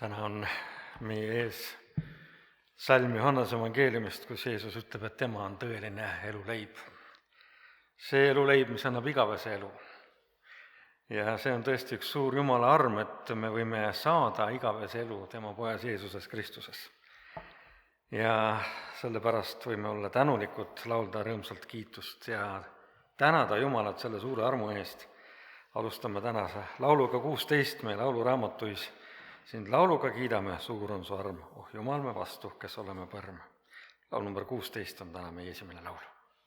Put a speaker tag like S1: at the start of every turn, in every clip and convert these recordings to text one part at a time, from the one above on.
S1: Täna on meie ees salm Johannese evangeeliumist, kus Jeesus ütleb, et tema on tõeline eluleib. See eluleib, mis annab igavese elu. Ja see on tõesti üks suur Jumala arm, et me võime saada igavese elu tema pojas Jeesuses Kristuses. Ja sellepärast võime olla tänulikud, laulda rõõmsalt kiitust ja tänada Jumalat selle suure armu eest. Alustame tänase lauluga 16 meie lauluraamatuis. Sind lauluga kiidame, suur on su arm, oh Jumal me vastu, kes oleme põrm. Laul number 16 on täna meie esimene laul.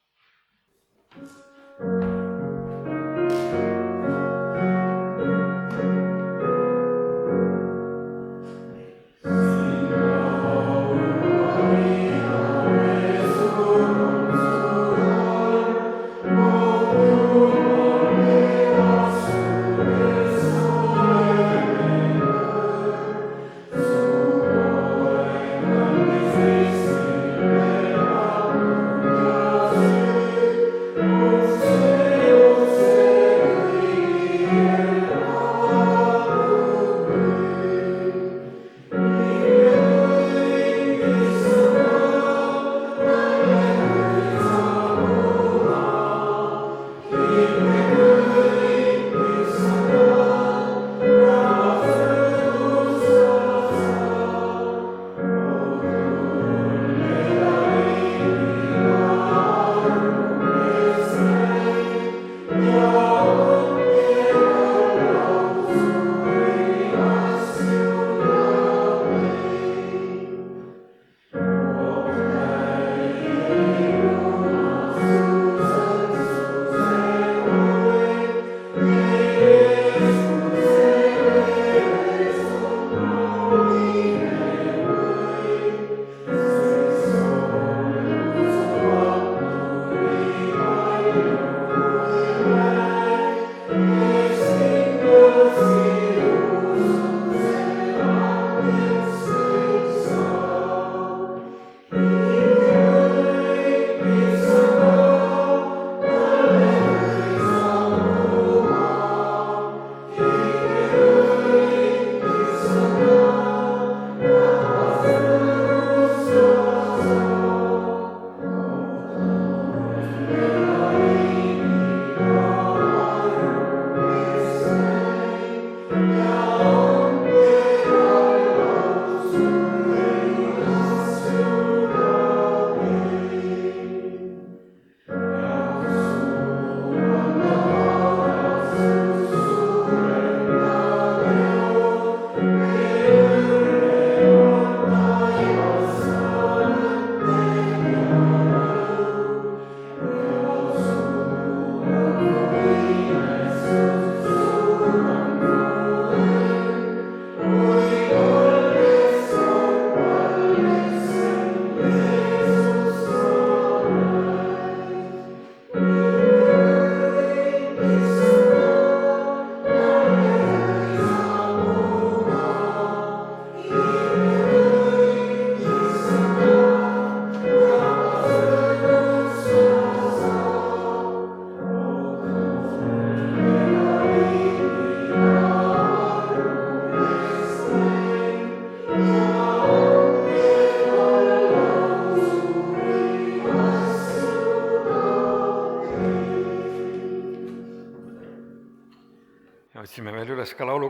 S1: Otsime veel üles ka laulu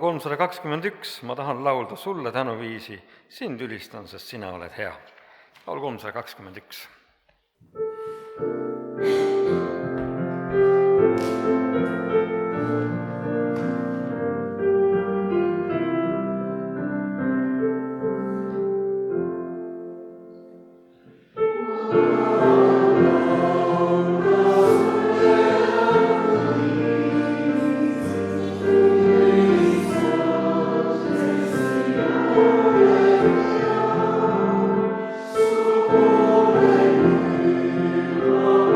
S1: 321, ma tahan laulda sulle tänuviisi, sind ülistan, sest sina oled hea. Laul 321.
S2: Oh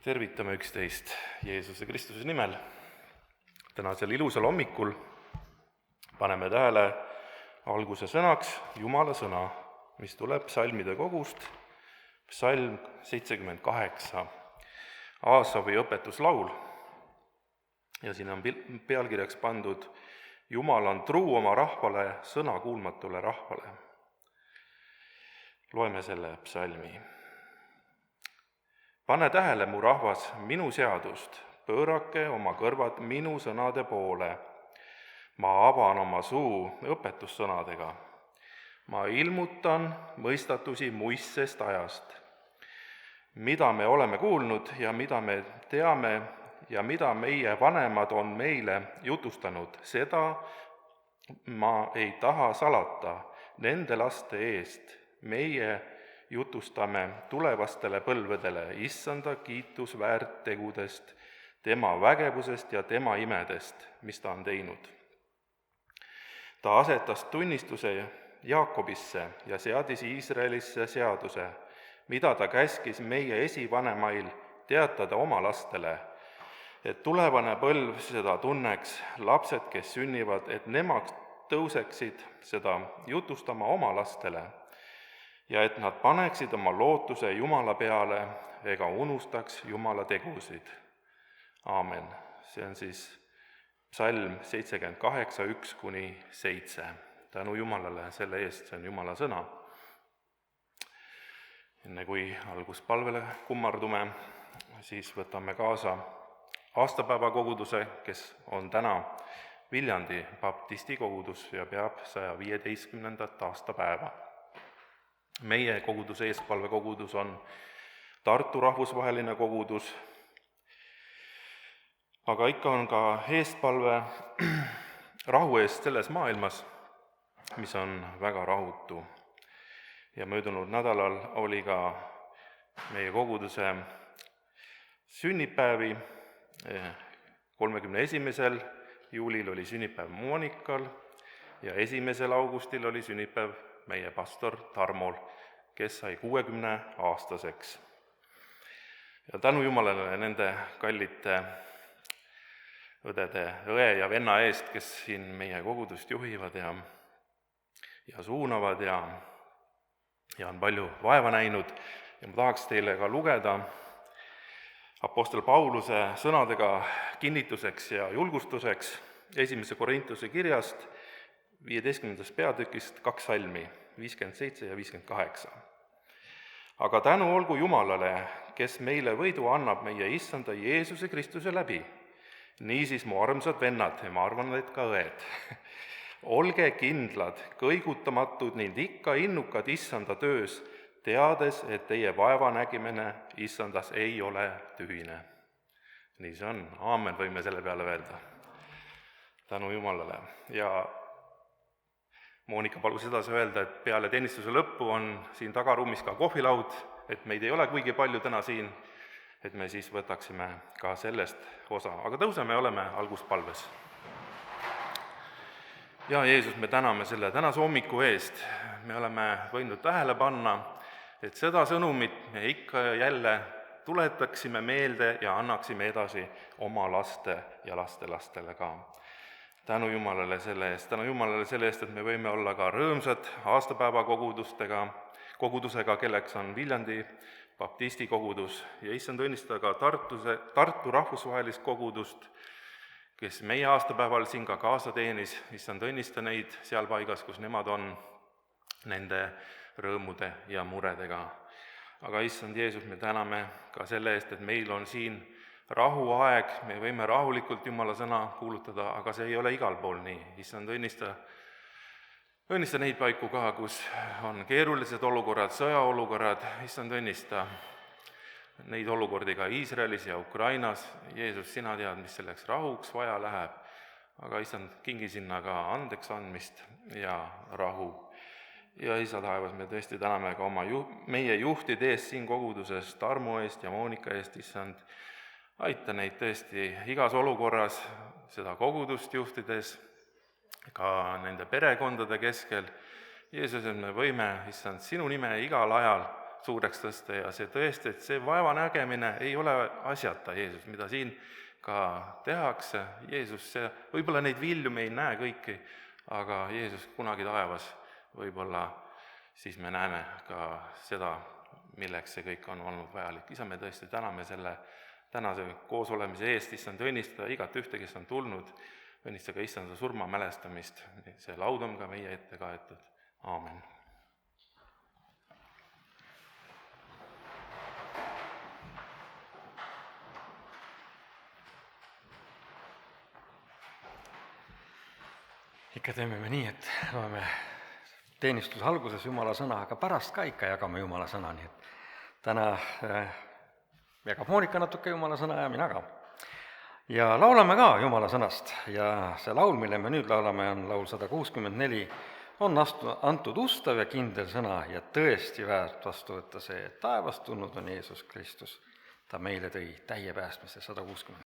S2: Tervitame üksteist Jeesuse Kristuse nimel. Tänasel ilusal hommikul paneme tähele alguse sõnaks Jumala sõna, mis tuleb psalmide kogust, psalm 78, Aasafi õpetuslaul. Ja siin on pealkirjaks pandud Jumal on truu oma rahvale, sõnakuulmatule rahvale. Loeme selle psalmi. Pane tähele, mu rahvas, minu seadust, pöörake oma kõrvad minu sõnade poole. Ma avan oma suu õpetussõnadega. Ma ilmutan mõistatusi muistsest ajast, mida me oleme kuulnud ja mida me teame ja mida meie vanemad on meile jutustanud. Seda ma ei taha salata nende laste eest. Meie jutustame tulevastele põlvedele Issanda kiitusväärt tegudest, tema vägevusest ja tema imedest, mis ta on teinud. Ta asetas tunnistuse Jaakobisse ja seadis Iisraelisse seaduse, mida ta käskis meie esivanemail teatada oma lastele, et tulevane põlv seda tunneks, lapsed, kes sünnivad, et nemad tõuseksid seda jutustama oma lastele, ja et nad paneksid oma lootuse Jumala peale ega unustaks Jumala tegusid. Aamen. See on siis psalm 78, 1-7. Tänu Jumalale selle eest, see on Jumala sõna. Enne kui alguspalvele kummardume, siis võtame kaasa aastapäeva koguduse, kes on täna Viljandi baptisti kogudus ja peab 115. aastapäeva. Meie koguduse eestpalvekogudus on Tartu rahvusvaheline kogudus, aga ikka on ka eestpalve rahu eest selles maailmas, mis on väga rahutu. Ja möödunud nädalal oli ka meie koguduse sünnipäevi. 31. juulil oli sünnipäev Monikal ja 1. augustil oli sünnipäev meie pastor Tarmol, kes sai 60-aastaseks. Ja tänu Jumalale nende kallite õe ja venna eest, kes siin meie kogudust juhivad ja suunavad ja on palju vaeva näinud. Ja ma tahaks teile ka lugeda Apostel Pauluse sõnadega kinnituseks ja julgustuseks 1. Korintuse kirjast 15. peatükist 2 salmi, 57 ja 58. Aga tänu olgu Jumalale, kes meile võidu annab meie Issanda Jeesuse Kristuse läbi. Niisiis, mu armsad vennad, ja ma arvan, et ka õed, olge kindlad, kõigutamatud ning ikka innukad Issanda töös, teades, et teie vaevanägimine Issandas ei ole tühine. Nii see on. Aamen, võime selle peale öelda. Tänu Jumalale. Ja Monika palus edasi öelda, et peale teenistuse lõppu on siin tagaruumis ka kohvilaud, et meid ei ole kuigi palju täna siin, et me siis võtaksime ka sellest osa. Aga tõuseme ja oleme alguspalves. Ja Jeesus, me täname selle tänase hommiku eest. Me oleme võinud tähele panna, et seda sõnumit me ikka ja jälle tuletaksime meelde ja annaksime edasi oma laste ja lastelastele ka. Tänu Jumalale selle eest, et me võime olla ka rõõmsad aastapäeva kogudusega, kelleks on Viljandi baptisti kogudus, ja issand õnnistada ka Tartu rahvusvahelist kogudust, kes meie aastapäeval siin ka kaasa teenis. Issand õnnista neid seal paigas, kus nemad on, nende rõõmude ja muredega. Aga issand Jeesus, me täname ka selle eest, et meil on siin rahuaeg, me võime rahulikult Jumala sõna kuulutada, aga see ei ole igal pool nii. Issand õnnista neid paiku ka, kus on keerulised olukorrad, sõjaolukorrad. Issand õnnista neid olukordi ka Iisraelis ja Ukrainas. Jeesus, sina tead, mis selleks rahuks vaja läheb, aga issand, kingi sinna ka andeks andmist ja rahu. Ja isa taevas, me tõesti täname ka meie juhtide eest siin koguduses, Tarmo eest ja Monika eest, issand, aita neid tõesti igas olukorras, seda kogudust juhtides, ka nende perekondade keskel. Jeesus, et me võime, issand, sinu nime igal ajal suureks tõsta ja see tõesti, et see vaevanägemine ei ole asjata Jeesus, mida siin ka tehakse. Jeesus, võib-olla neid vilju me ei näe kõiki, aga Jeesus kunagi taevas võib-olla siis me näeme ka seda, milleks see kõik on olnud vajalik. Isa, me tõesti täname selle tänase koosolemise eest, issand, õnnistada igat ühte, kes on tulnud, õnnistada issanda surma mälestamist, see laud on ka meie ette kaetud. Aamen.
S1: Ikka teeme me nii, et loeme teenistuse alguses Jumala sõna, aga pärast ka ikka jagame Jumala sõna, nii et täna jagab Moonika natuke Jumala sõna ja mina ka. Ja laulame ka Jumala sõnast ja see laul, mille me nüüd laulame, on laul 164, on antud ustav ja kindel sõna ja tõesti väärt vastu võtta see, et taevast tulnud on Jeesus Kristus. Ta meile tõi täie päästmise, 160.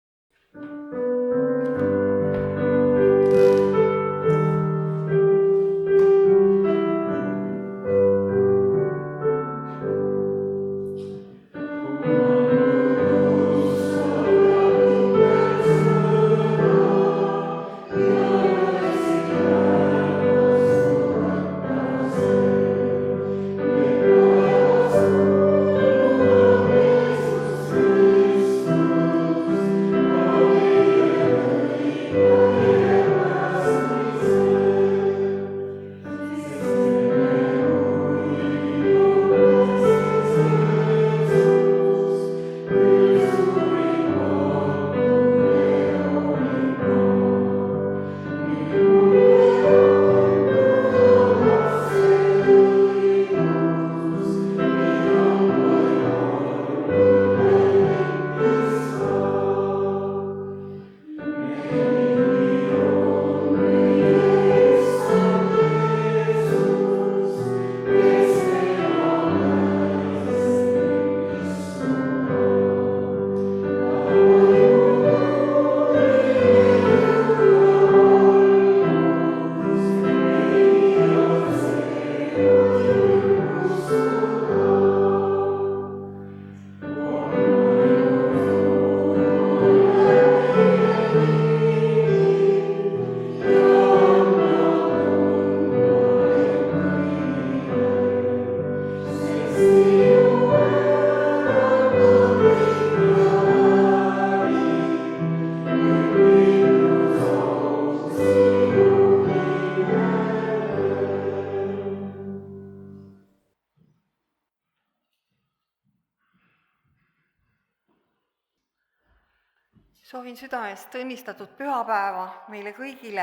S3: Soovin südamest õnnistatud pühapäeva meile kõigile.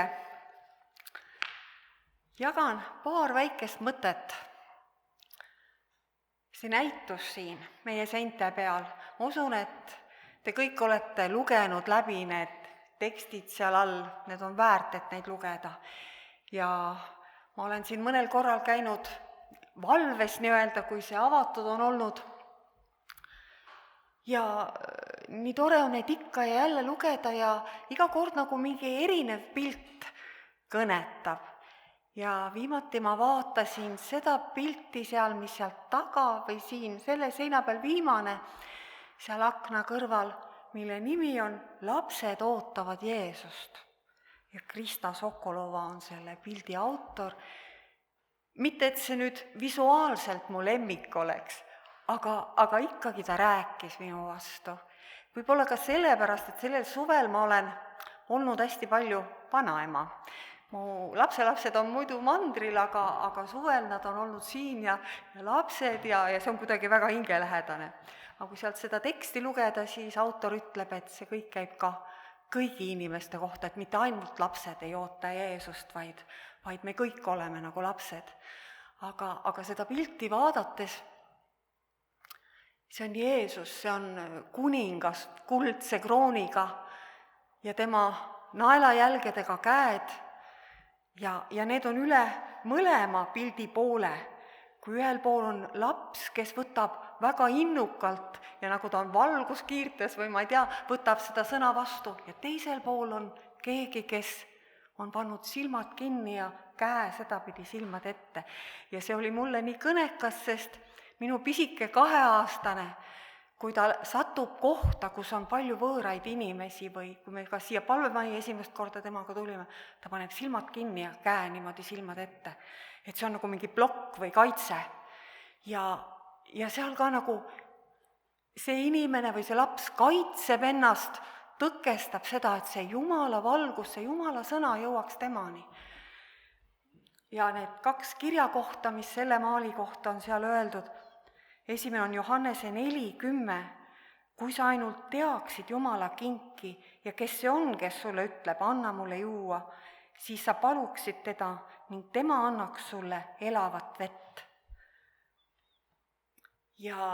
S3: Jagan paar väikest mõtet. See näitus siin meie seinte peal. Ma usun, et te kõik olete lugenud läbi need tekstid seal all. Need on väärt, et neid lugeda. Ja ma olen siin mõnel korral käinud valves nii-öelda, kui see avatud on olnud. Ja nii tore on neid ikka ja jälle lugeda ja iga kord nagu mingi erinev pilt kõnetab. Ja viimati ma vaatasin seda pilti seal, mis sealt taga või siin selle seina peal viimane, seal akna kõrval, mille nimi on Lapsed ootavad Jeesust. Ja Krista Sokolova on selle pildi autor. Mitte, et see nüüd visuaalselt mu lemmik oleks, aga ikkagi ta rääkis minu vastu. Võib-olla ka sellepärast, et sellel suvel ma olen olnud hästi palju vanaema. Mu lapselapsed on muidu mandril, aga suvel nad on olnud siin ja lapsed ja see on kuidagi väga hingelähedane. Aga kui sealt seda teksti lugeda, siis autor ütleb, et see kõik käib ka kõigi inimeste kohta, et mitte ainult lapsed ei oota Jeesust, vaid me kõik oleme nagu lapsed. Aga seda pilti vaadates, see on Jeesus, see on kuningas kuldse krooniga ja tema naelajälgedega käed ja need on üle mõlema pildi poole. Kui ühel pool on laps, kes võtab väga innukalt ja nagu ta on valguskiirtes või ma ei tea, võtab seda sõna vastu ja teisel pool on keegi, kes on pannud silmad kinni ja käe sedapidi silmad ette. Ja see oli mulle nii kõnekas, sest minu pisike 2-aastane, kui ta satub kohta, kus on palju võõraid inimesi või kui me ka siia palvemajja esimest korda temaga tulime, ta paneb silmad kinni ja käe niimoodi silmad ette. Et see on nagu mingi plokk või kaitse. Ja seal ka nagu see inimene või see laps kaitseb ennast, tõkestab seda, et see Jumala valgus, see Jumala sõna jõuaks temani. Ja need 2 kirjakohta, mis selle maali kohta on seal öeldud, esimene on Johannese 4:10. Kui sa ainult teaksid Jumala kinki ja kes see on, kes sulle ütleb, anna mulle juua, siis sa paluksid teda ning tema annaks sulle elavat vett. Ja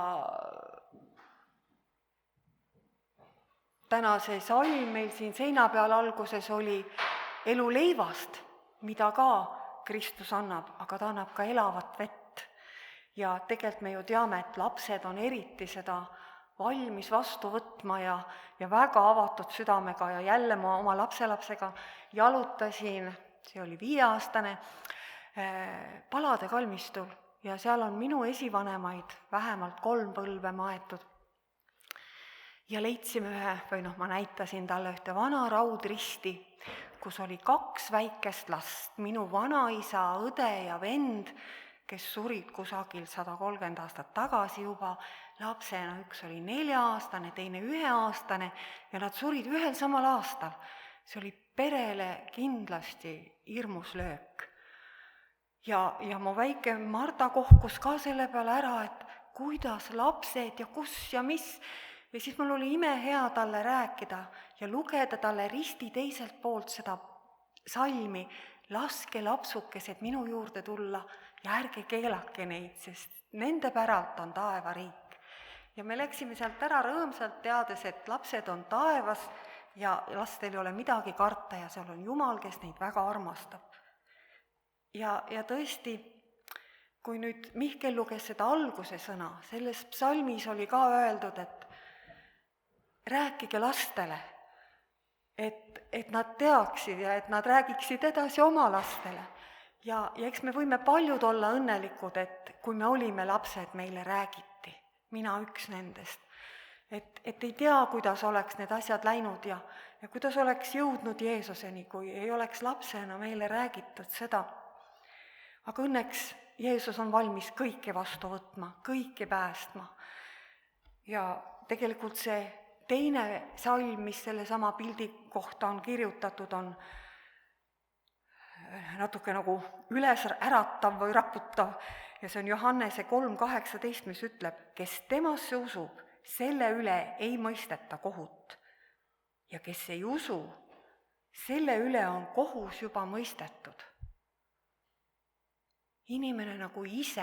S3: täna see salm meil siin seina peal alguses oli elu leivast, mida ka Kristus annab, aga ta annab ka elavat vett. Ja tegelikult me ju teame, et lapsed on eriti seda valmis vastu võtma ja väga avatud südamega ja jälle ma oma lapselapsega jalutasin, see oli 5-aastane, Palade kalmistul ja seal on minu esivanemaid vähemalt 3 põlve maetud. Ja leidsime ma näitasin talle ühte vana raudristi, kus oli 2 väikest last, minu vanaisa, õde ja vend, kes surid kusagil 130 aastat tagasi juba, lapsena üks oli 4-aastane, teine 1-aastane ja nad surid ühel samal aastal. See oli perele kindlasti hirmus löök. Ja mu väike Marta kohkus ka selle peale ära, et kuidas lapsed ja kus ja mis. Ja siis mul oli imehea talle rääkida ja lugeda talle risti teiselt poolt seda salmi, laske lapsukesed minu juurde tulla ja ärge keelake neid, sest nende päralt on taevariik. Ja me läksime sealt ära rõõmsalt teades, et lapsed on taevas ja lastel ei ole midagi karta ja seal on Jumal, kes neid väga armastab. Ja tõesti, kui nüüd Mihkel luges seda alguse sõna, selles psalmis oli ka öeldud, et rääkige lastele, et nad teaksid ja et nad räägiksid edasi oma lastele. Ja eks me võime paljud olla õnnelikud, et kui me olime lapsed, meile räägiti, mina üks nendest. Et ei tea, kuidas oleks need asjad läinud ja kuidas oleks jõudnud Jeesuseni, kui ei oleks lapsena meile räägitud seda. Aga õnneks Jeesus on valmis kõike vastu võtma, kõike päästma. Ja tegelikult see teine salm, mis sellesama pildi kohta on kirjutatud, on natuke nagu üles äratav või raputav ja see on Johannese 3:18, mis ütleb, kes temasse usub, selle üle ei mõisteta kohut. Ja kes ei usu, selle üle on kohus juba mõistetud. Inimene nagu ise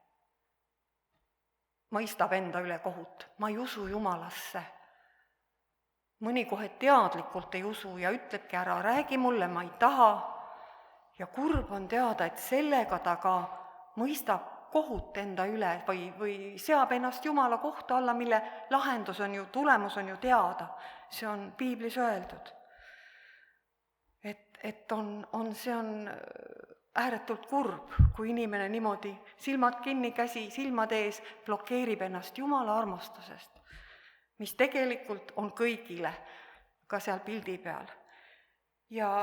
S3: mõistab enda üle kohut, ma ei usu Jumalasse. Mõni kohe teadlikult ei usu ja ütlebki ära, räägi mulle, ma ei taha. Ja kurb on teada, et sellega ta ka mõistab kohut enda üle või seab ennast Jumala kohtu alla, mille lahendus on ju, tulemus on ju teada. See on piiblis öeldud. See on ääretult kurb, kui inimene niimoodi silmad kinni, käsi silmade ees blokeerib ennast Jumala armastusest, mis tegelikult on kõigile, ka seal pildi peal. Ja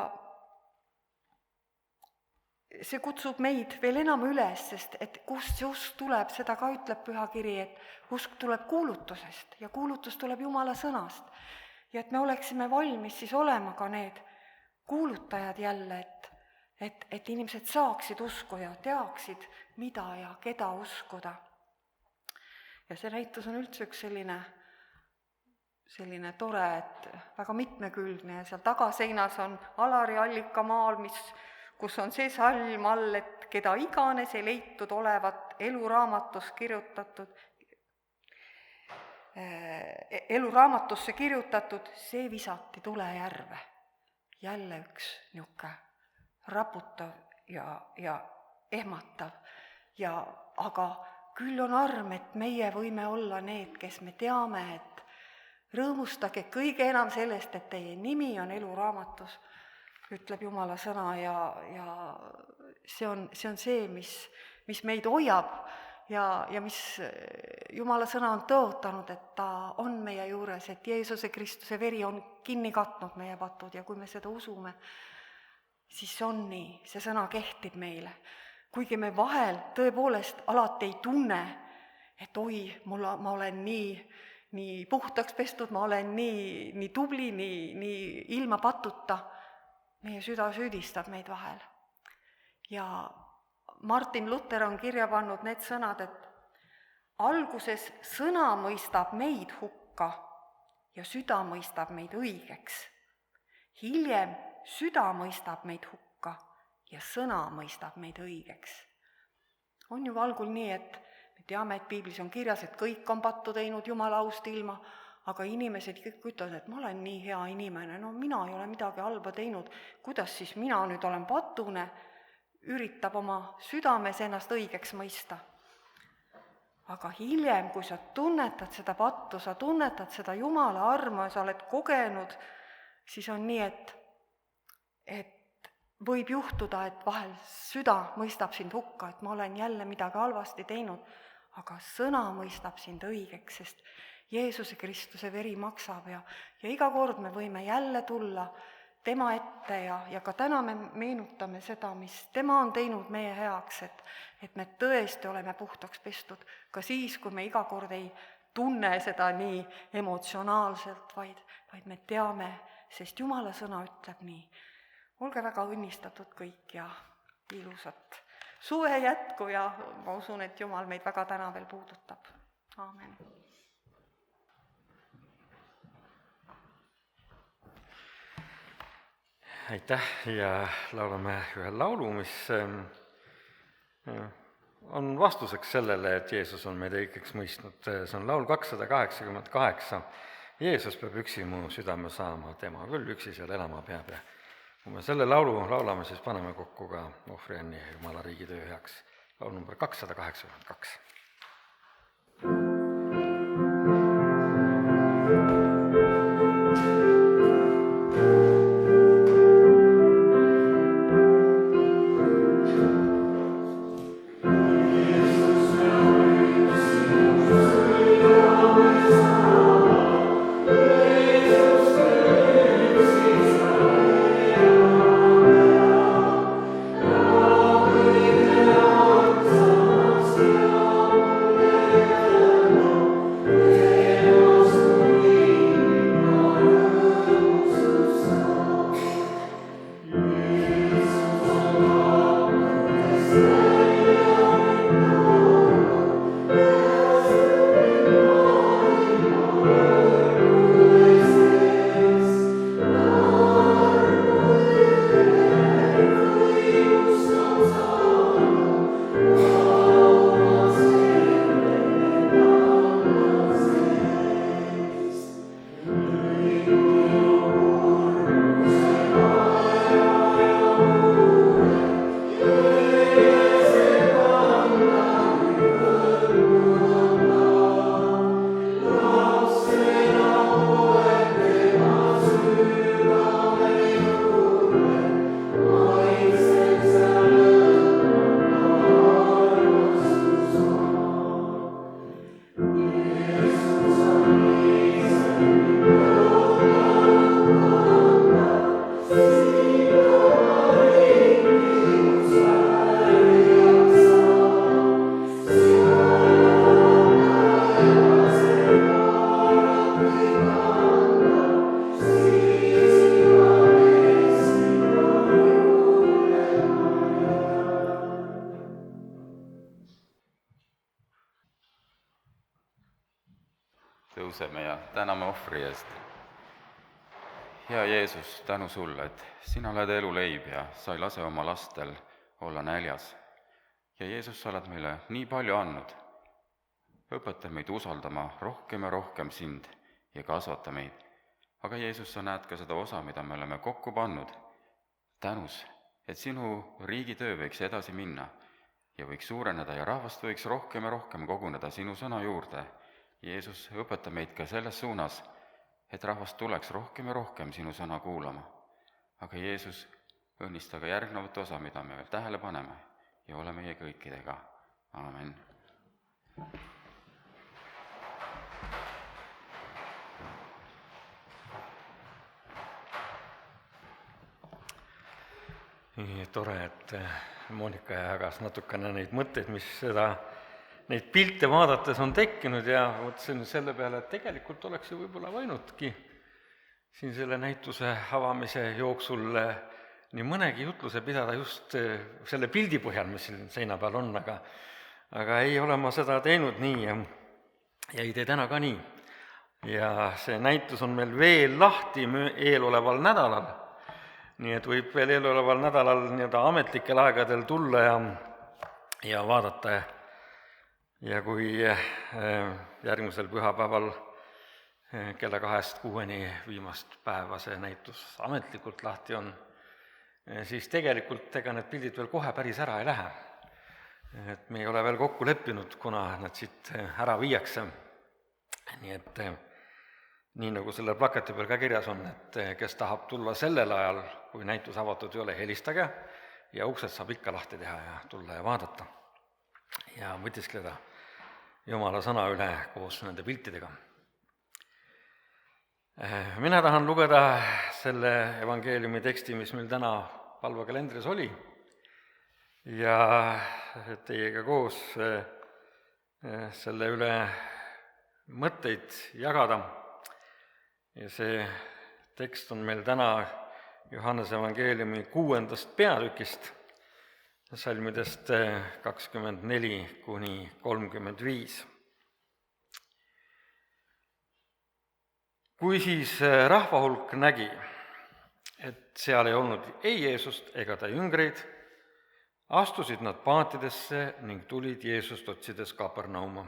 S3: see kutsub meid veel enam üles, sest et kust see usk tuleb, seda ka ütleb Pühakiri, et usk tuleb kuulutusest ja kuulutus tuleb Jumala sõnast. Ja et me oleksime valmis siis olema ka need kuulutajad jälle, et inimesed saaksid usku ja teaksid, mida ja keda uskuda. Ja see näitus on üldse üks selline tore, et väga mitmekülgne ja seal tagaseinas on Alari allikamaal, kus on see salm all, et keda iganes ei leitud olevat eluraamatusse kirjutatud, see visati tulejärve. Jälle üks niuke raputav ja ehmatav. Aga küll on arm, et meie võime olla need, kes me teame, et rõõmustage kõige enam sellest, et teie nimi on eluraamatus, ütleb Jumala sõna ja see on see, mis meid hoiab ja mis Jumala sõna on tõotanud, et ta on meie juures, et Jeesuse Kristuse veri on kinni katnud meie patud ja kui me seda usume, siis on nii, see sõna kehtib meile. Kuigi me vahel tõepoolest alati ei tunne, et oi, ma olen nii puhtaks pestud, ma olen nii tubli, nii ilma patuta, meie süda süüdistab meid vahel. Ja Martin Luther on kirja pannud need sõnad, et alguses sõna mõistab meid hukka ja süda mõistab meid õigeks. Hiljem süda mõistab meid hukka ja sõna mõistab meid õigeks. On ju algul nii, et me teame, et piiblis on kirjas, et kõik on pattu teinud Jumala aust ilma, aga inimesed kõik ütlevad, et ma olen nii hea inimene, no mina ei ole midagi halba teinud, kuidas siis mina nüüd olen patune, üritab oma südames ennast õigeks mõista. Aga hiljem, kui sa tunnetad seda pattu, sa tunnetad seda Jumala armu ja sa oled kogenud, siis on nii, et võib juhtuda, et vahel süda mõistab sind hukka, et ma olen jälle midagi halvasti teinud, aga sõna mõistab sind õigeks, sest Jeesuse Kristuse veri maksab ja iga kord me võime jälle tulla tema ette ja ka täna me meenutame seda, mis tema on teinud meie heaks, et me tõesti oleme puhtaks pestud, ka siis, kui me iga kord ei tunne seda nii emotsionaalselt, vaid me teame, sest Jumala sõna ütleb nii. Olge väga õnnistatud kõik ja ilusat suve jätku ja ma usun, et Jumal meid väga täna veel puudutab. Aamen.
S1: Aitäh ja laulame ühe laulu, mis on vastuseks sellele, et Jeesus on meid õigeks mõistnud. See on laul 288. Jeesus peab üksi mu südame saama, tema küll üksi seal elama peab ja kui me selle laulu laulame, siis paneme kokku ka ohvrianni Jumala riigi töö heaks. Laul number 282.
S4: Tõuseme ja täname ohvri eest. Hea Jeesus, tänu sulle, et sina oled eluleib ja sa ei lase oma lastel olla näljas. Ja Jeesus, sa oled meile nii palju andnud. Õpeta meid usaldama rohkem ja rohkem sind ja kasvata meid. Aga Jeesus, sa näed ka seda osa, mida me oleme kokku pannud. Tänus, et sinu riigitöö võiks edasi minna ja võiks suureneda ja rahvast võiks rohkem ja rohkem koguneda sinu sõna juurde. Jeesus, õpeta meid ka selles suunas, et rahvast tuleks rohkem ja rohkem sinu sõna kuulama. Aga Jeesus, õnnista ka järgnevat osa, mida me veel tähele paneme ja ole meie kõikidega. Aamen.
S1: Nii tore, et Monika jagas natukene neid mõtteid, mis neid pilte vaadates on tekkinud ja mõtlesin selle peale, et tegelikult oleks ju võib-olla võinudki siin selle näituse avamise jooksul nii mõnegi jutluse pidada just selle pildi põhjal, mis siin seina peal on, aga ei ole ma seda teinud nii ja ei tee täna ka nii. Ja see näitus on meil veel lahti eeloleval nädalal, nii et võib veel eeloleval nädalal nii-öelda ametlikel aegadel tulla ja vaadata. Ja kui järgmisel pühapäeval kella 2-6 viimast päeva see näitus ametlikult lahti on, siis tegelikult ega need pildid veel kohe päris ära ei lähe. Et me ei ole veel kokku leppinud, kuna nad siit ära viiakse. Nii et nii nagu selle plakati peal ka kirjas on, et kes tahab tulla sellel ajal, kui näitus avatud ei ole, helistage ja uksed saab ikka lahti teha ja tulla ja vaadata ja mõtiskleda Jumala sõna üle koos nende piltidega. Mina tahan lugeda selle evangeeliumi teksti, mis meil täna palvekalendris oli ja teiega koos selle üle mõtteid jagada. Ja see tekst on meil täna Johannese evangeeliumi 6. peatükist, salmidest 24-35. Kui siis rahvahulk nägi, et seal ei olnud ei Jeesust ega ta jüngreid, astusid nad paatidesse ning tulid Jeesust otsides Kapernauma.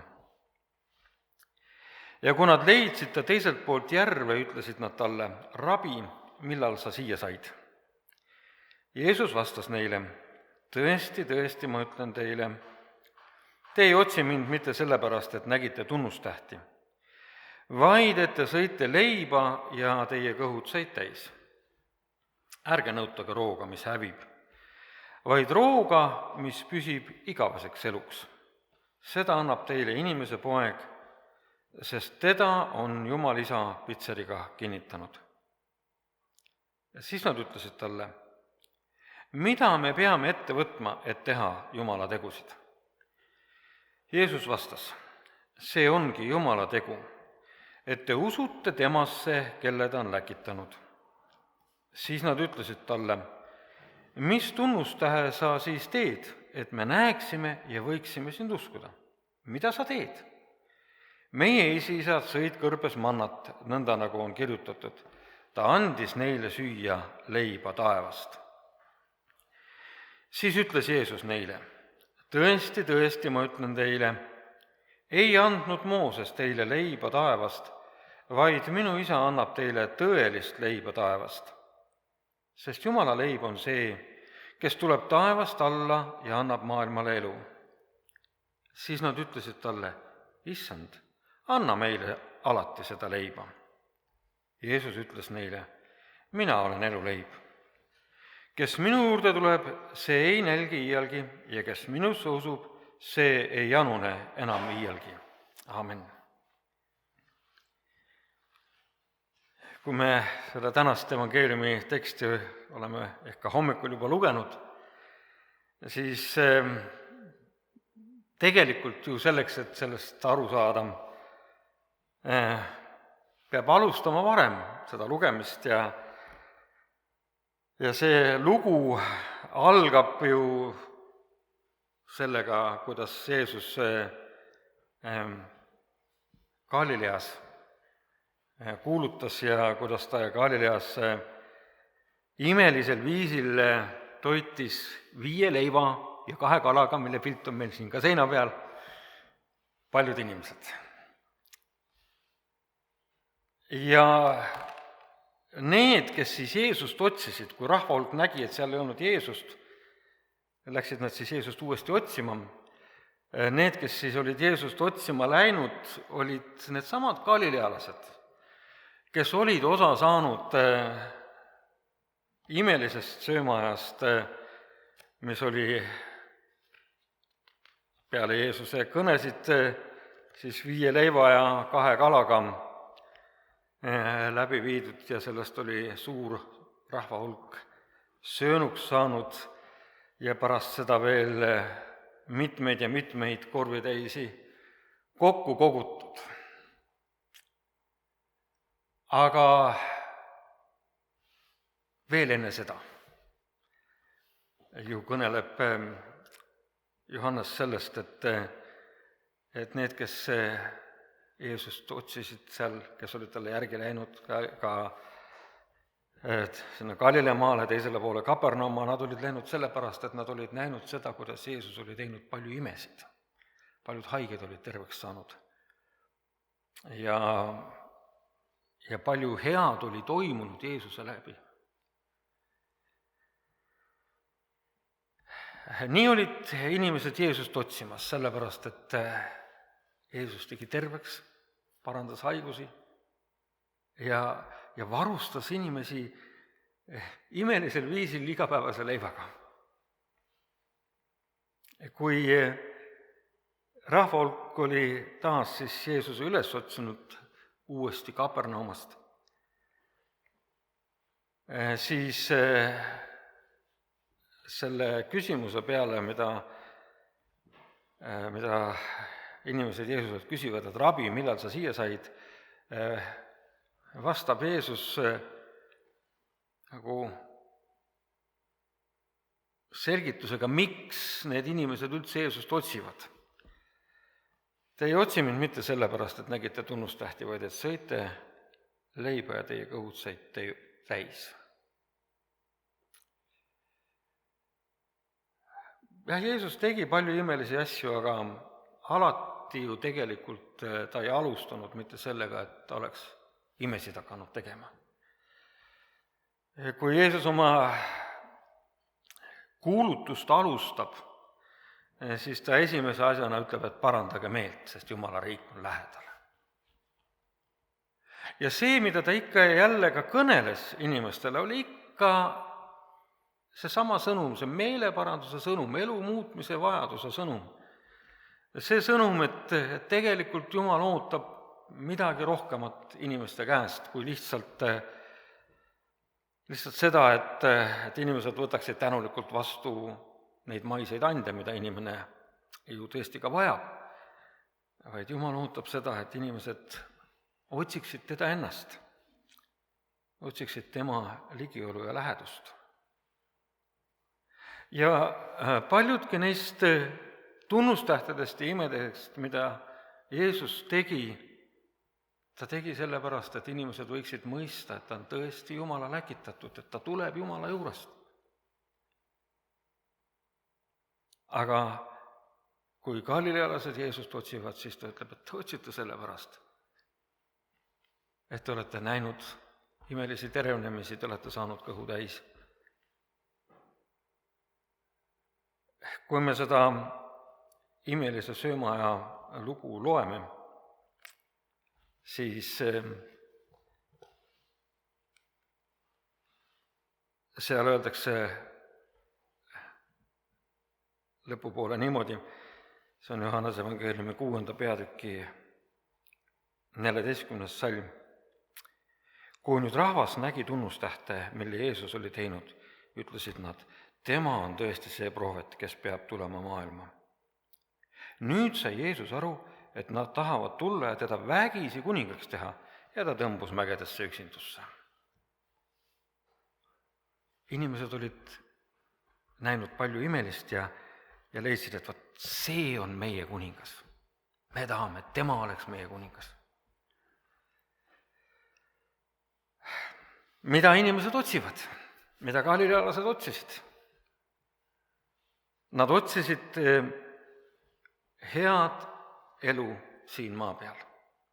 S1: Ja kui nad leidsid ta teiselt poolt järve, ütlesid nad talle, Rabi, millal sa siia said? Jeesus vastas neile, tõesti, tõesti, ma ütlen teile, te ei otsi mind mitte sellepärast, et nägite tunnustähti, vaid et te sõite leiba ja teie kõhud said täis. Ärge nõutage rooga, mis hävib, vaid rooga, mis püsib igaveseks eluks. Seda annab teile inimese poeg, sest teda on Jumal isa pitseriga kinnitanud. Ja siis nad ütlesid talle, mida me peame ette võtma, et teha Jumala tegusid? Jeesus vastas, see ongi Jumala tegu, et te usute temasse, kelle ta on läkitanud. Siis nad ütlesid talle, mis tunnustähe sa siis teed, et me näeksime ja võiksime sind uskuda? Mida sa teed? Meie esiisad sõid kõrbes mannat, nõnda nagu on kirjutatud. Ta andis neile süüa leiba taevast. Siis ütles Jeesus neile, tõesti, tõesti, ma ütlen teile, ei andnud Mooses teile leiba taevast, vaid minu isa annab teile tõelist leiba taevast. Sest Jumala leib on see, kes tuleb taevast alla ja annab maailmale elu. Siis nad ütlesid talle, issand, anna meile alati seda leiba. Jeesus ütles neile, mina olen eluleib. Kes minu juurde tuleb, see ei nälgi iialgi ja kes minusse usub, see ei janune enam iialgi. Aamen. Kui me seda tänast evangeeliumi teksti oleme ehk ka hommikul juba lugenud, siis tegelikult ju selleks, et sellest aru saada, peab alustama varem seda lugemist ja see lugu algab ju sellega, kuidas Jeesus Galileas kuulutas ja kuidas ta Galileas imelisel viisil toitis 5 leiva ja 2 kalaga, mille pilt on meil siin ka seina peal, paljud inimesed. Ja need, kes siis Jeesust otsisid, kui rahvahulk nägi, et seal ei olnud Jeesust, läksid nad siis Jeesust uuesti otsima. Need, kes siis olid Jeesust otsima läinud, olid needsamad galilealased, kes olid osa saanud imelisest söömaajast, mis oli peale Jeesuse kõnesid siis 5 leiva ja 2 kalaga läbi viidud ja sellest oli suur rahva hulk söönuks saanud ja pärast seda veel mitmeid ja mitmeid korvitäisi kokku kogutud. Aga veel enne seda ju kõneleb Johannes sellest, et need, kes Jeesust otsisid seal, kes olid talle järgi läinud ka sinna Galilea maale, teisele poole Kapernauma, nad olid läinud sellepärast, et nad olid näinud seda, kuidas Jeesus oli teinud palju imesid. Paljud haiged olid terveks saanud. Ja palju head oli toimunud Jeesuse läbi. Nii olid inimesed Jeesust otsimas, sellepärast, et Jeesus tegi terveks, parandas haigusi ja varustas inimesi imelisel viisil igapäevase leivaga. Kui rahvahulk oli taas siis Jeesuse üles otsinud uuesti Kapernaumast, siis selle küsimuse peale, mida inimesed Jeesuselt küsivad, et rabi, millal sa siia said, vastab Jeesus nagu selgitusega, miks need inimesed üldse Jeesust otsivad. Te ei otsi mind mitte sellepärast, et nägite tunnustähti, vaid et sõite leiba ja teie kõhud said täis. Jah, Jeesus tegi palju imelisi asju, aga alati ju tegelikult ta ei alustanud mitte sellega, et ta oleks imesid hakanud tegema. Kui Jeesus oma kuulutust alustab, siis ta esimese asjana ütleb, et parandage meelt, sest Jumala riik on lähedal. Ja see, mida ta ikka ja jälle ka kõneles inimestele, oli ikka seesama sõnum, see meeleparanduse sõnum, elu muutmise vajaduse sõnum. See sõnum, et tegelikult Jumal ootab midagi rohkemat inimeste käest, kui lihtsalt seda, et inimesed võtaksid tänulikult vastu neid maiseid ande, mida inimene ju tõesti ka vajab. Vaid Jumal ootab seda, et inimesed otsiksid teda ennast, otsiksid tema ligiolu ja lähedust. Ja paljudki neist tunnustähtedest ja imedest, mida Jeesus tegi, ta tegi sellepärast, et inimesed võiksid mõista, et ta on tõesti Jumala läkitatud, et ta tuleb Jumala juurest. Aga kui galilealased Jeesust otsivad, siis ta ütleb, et te otsite sellepärast, et te olete näinud imelisi tervenemisi, te olete saanud kõhu täis. Kui me seda imelise söömaaja lugu loeme, siis seal öeldakse lõpupoole niimoodi, see on Johannese evangeeliumi 6. peatüki 14. salm. Kui nüüd rahvas nägi tunnustähte, mille Jeesus oli teinud, ütlesid nad, tema on tõesti see prohvet, kes peab tulema maailma. Nüüd sai Jeesus aru, et nad tahavad tulla ja teda vägisi kuningaks teha ja ta tõmbus mägedesse üksindusse. Inimesed olid näinud palju imelist ja leidsid, et vaat see on meie kuningas. Me tahame, et tema oleks meie kuningas. Mida inimesed otsivad? Mida galilealased otsisid? Nad otsisid head elu siin maa peal.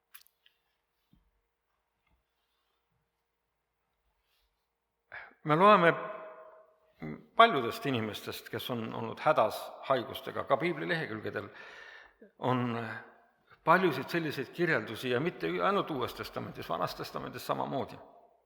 S1: Me loeme paljudest inimestest, kes on olnud hädas haigustega, ka piibli lehekülgedel on paljusid selliseid kirjeldusi ja mitte ainult Uues Testamendis, Vanas Testamendis samamoodi.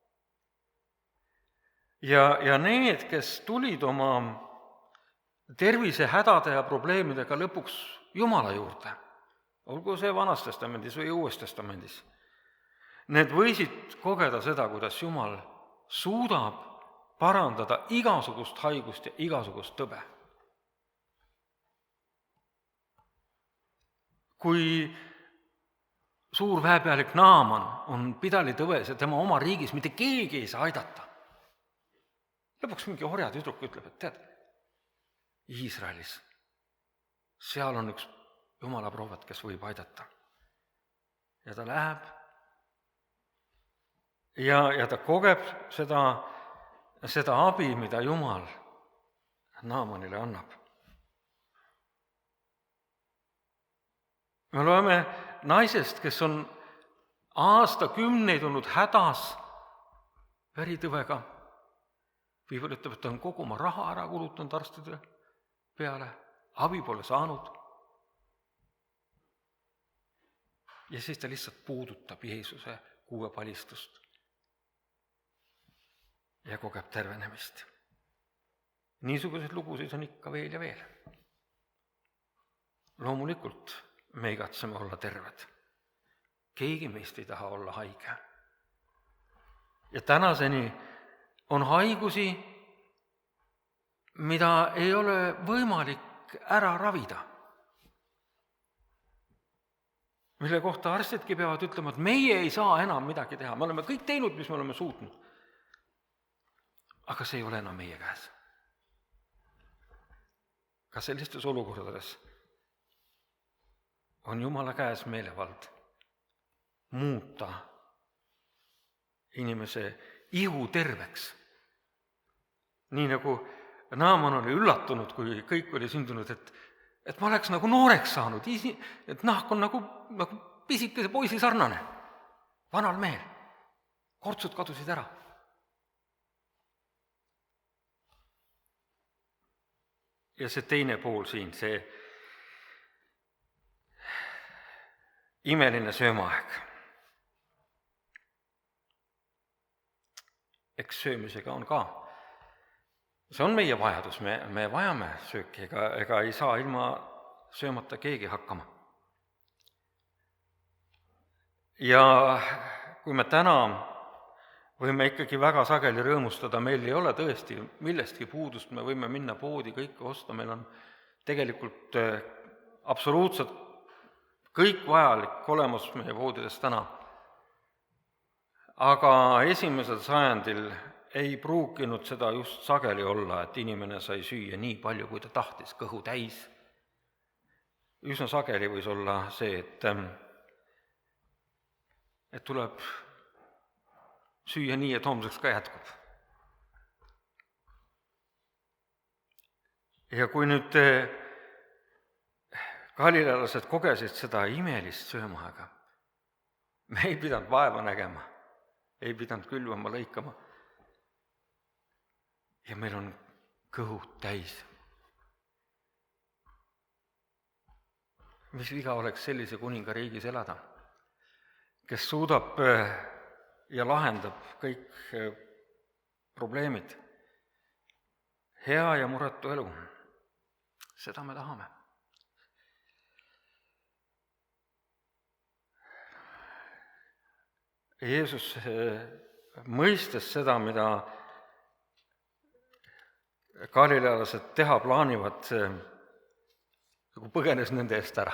S1: Ja need, kes tulid oma tervisehädade ja probleemidega lõpuks Jumala juurde, olgu see Vanas Testamendis või Uues Testamendis, need võisid kogeda seda, kuidas Jumal suudab parandada igasugust haigust ja igasugust tõbe. Kui suur väepealik Naaman on pidalitõves ja tema oma riigis mitte keegi ei saa aidata. Lõpuks mingi orjatüdruk ütleb, et tead, Iisraelis, seal on üks Jumala prohvet, kes võib aidata. Ja ta läheb ja ta kogeb seda abi, mida Jumal Naamanile annab. Me loeme naisest, kes on aastakümneid olnud hädas veritõvega. Piibel ütleb, et ta on kogu oma raha ära kulutanud arstide peale, abi pole saanud. Ja siis ta lihtsalt puudutab Jeesuse kuuepalistust ja kogeb tervenemist. Niisuguseid lugusid on ikka veel ja veel. Loomulikult me igatseme olla terved. Keegi meist ei taha olla haige. Ja tänaseni on haigusi, mida ei ole võimalik ära ravida. Mille kohta arstidki peavad ütlema, et meie ei saa enam midagi teha. Me oleme kõik teinud, mis me oleme suutnud. Aga see ei ole enam meie käes. Ka sellistes olukordades on Jumala käes meelevald muuta inimese ihu terveks. Nii nagu Naaman oli üllatunud, kui kõik oli sündinud, et ma oleks nagu nooreks saanud, et nahk on nagu pisikese poisi sarnane, vanal mehel. Kortsud kadusid ära. Ja see teine pool siin, see imeline söömaaeg. Eks söömisega on ka. See on meie vajadus, me vajame sööki, ega ei saa ilma söömata keegi hakkama. Ja kui me täna võime ikkagi väga sageli rõõmustada, meil ei ole tõesti millestki puudust, me võime minna poodi kõike osta, meil on tegelikult absoluutselt kõik vajalik olemas meie poodides täna. Aga esimesel sajandil ei pruukinud seda just sageli olla, et inimene sai süüa nii palju, kui ta tahtis, kõhu täis. Üsna sageli võis olla see, et tuleb süüa nii, et homseks ka jätkub. Ja kui nüüd galilealased kogesid seda imelist söömaaega, me ei pidanud vaeva nägema, ei pidanud külvama, lõikama. Ja meil on kõhud täis. Mis viga oleks sellise kuningariigis elada, kes suudab ja lahendab kõik probleemid. Hea ja muretu elu. Seda me tahame. Jeesus mõistes seda, mida galilealased teha plaanivad, nagu põgenes nende eest ära.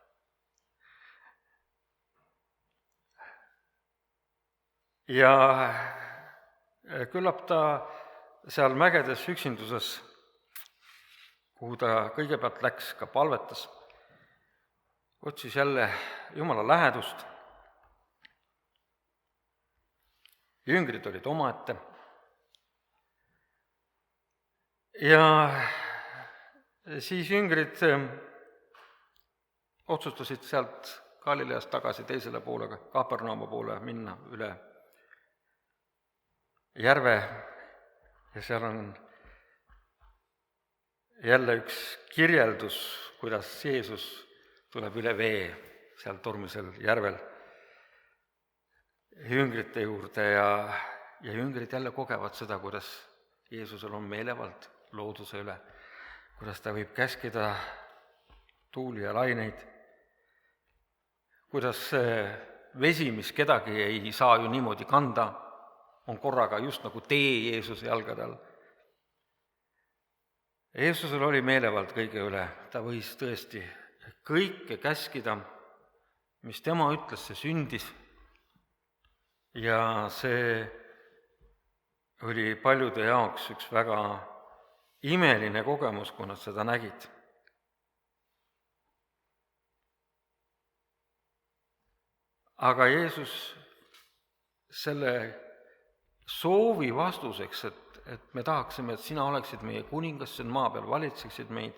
S1: Ja küllap ta seal mägedes üksinduses, kuhu ta kõigepealt läks, ka palvetas, otsis jälle Jumala lähedust. Jüngrid olid omaette. Ja siis jüngrid otsustasid sealt Galileast tagasi teisele poole, Kapernauma poole minna üle järve ja seal on jälle üks kirjeldus, kuidas Jeesus tuleb üle vee seal tormisel järvel jüngrite juurde ja jüngrid jälle kogevad seda, kuidas Jeesusel on meelevald looduse üle, kuidas ta võib käskida tuuli ja laineid, kuidas see vesi, mis kedagi ei saa ju niimoodi kanda, on korraga just nagu tee Jeesuse jalgade all. Jeesusel oli meelevald kõige üle, ta võis tõesti kõike käskida, mis tema ütles, see sündis. Ja see oli paljude jaoks üks väga imeline kogemus, kui nad seda nägid. Aga Jeesus selle soovi vastuseks, et me tahaksime, et sina oleksid meie kuningas siin maa peal, valitseksid meid,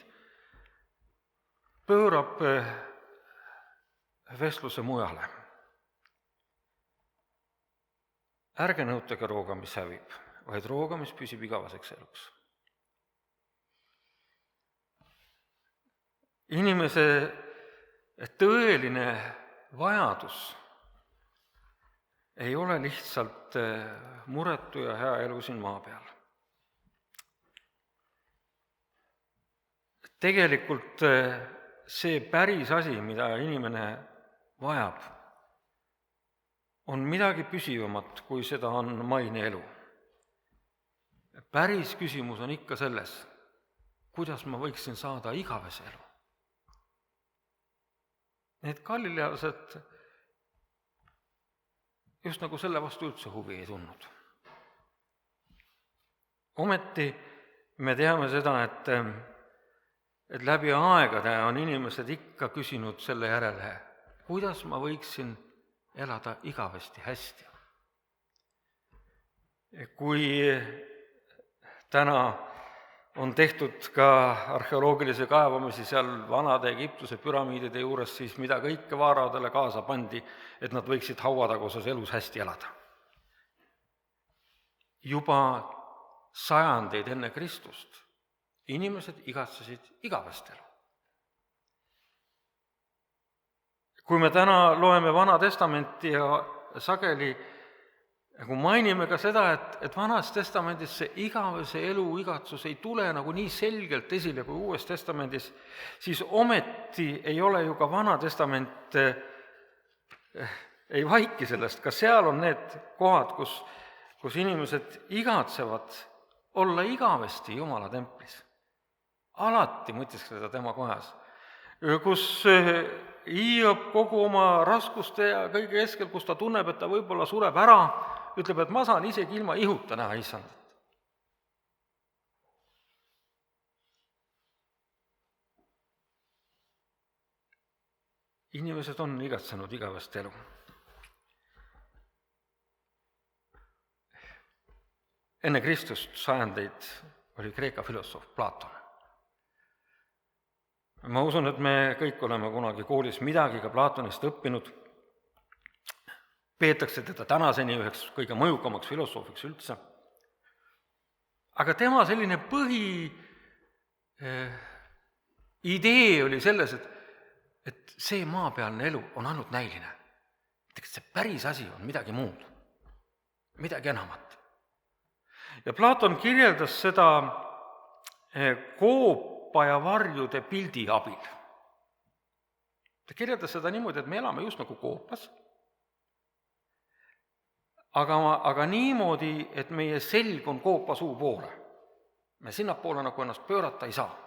S1: pöörab vestluse mujale. Ärge nõutage rooga, mis hävib, vaid rooga, mis püsib igaveseks eluks. Inimese tõeline vajadus ei ole lihtsalt muretu ja hea elu siin maa peal. Tegelikult see päris asi, mida inimene vajab, on midagi püsivamat, kui seda on maine elu. Päris küsimus on ikka selles, kuidas ma võiksin saada igavese elu. Need galilealased just nagu selle vastu üldse huvi ei tundnud. Ometi me teame seda, et läbi aegade on inimesed ikka küsinud selle järele, kuidas ma võiksin elada igavesti hästi. Kui täna on tehtud ka arheoloogilisi kaevamisi seal vanade Egiptuse püramiidide juures, siis mida kõike vaaraodele kaasa pandi, et nad võiksid hauataguses elus hästi elada. Juba sajandeid enne Kristust inimesed igatsesid igavest elu. Kui me täna loeme Vana Testamenti ja sageli nagu mainime ka seda, et Vanas Testamendis see igavese elu igatsus ei tule nagu nii selgelt esile kui Uues Testamendis, siis ometi ei ole ju ka Vana Testament ei vaiki sellest, ka seal on need kohad, kus inimesed igatsevad olla igavesti Jumala templis. Alati mõtiskleda tema kojas, kus Hiob kogu oma raskuste ja kõige keskel, kus ta tunneb, et ta võib-olla sureb ära, ütleb, et ma saan isegi ilma ihuta näha issandat. Inimesed on igatsenud igavest elu. Enne Kristust sajandeid oli Kreeka filosoof Platon. Ma usun, et me kõik oleme kunagi koolis midagi ka Platonist õppinud. Peetakse teda tänaseni üheks kõige mõjukamaks filosoofiks üldse. Aga tema selline idee oli selles, et see maapealne elu on ainult näiline. See päris asi on midagi muud, midagi enamat. Ja Platon kirjeldas seda koopa ja varjude pildi abil. Ta kirjeldas seda niimoodi, et me elame just nagu koopas, aga niimoodi, et meie selg on koopa suu poole. Me sinnapoole nagu ennast pöörata ei saa.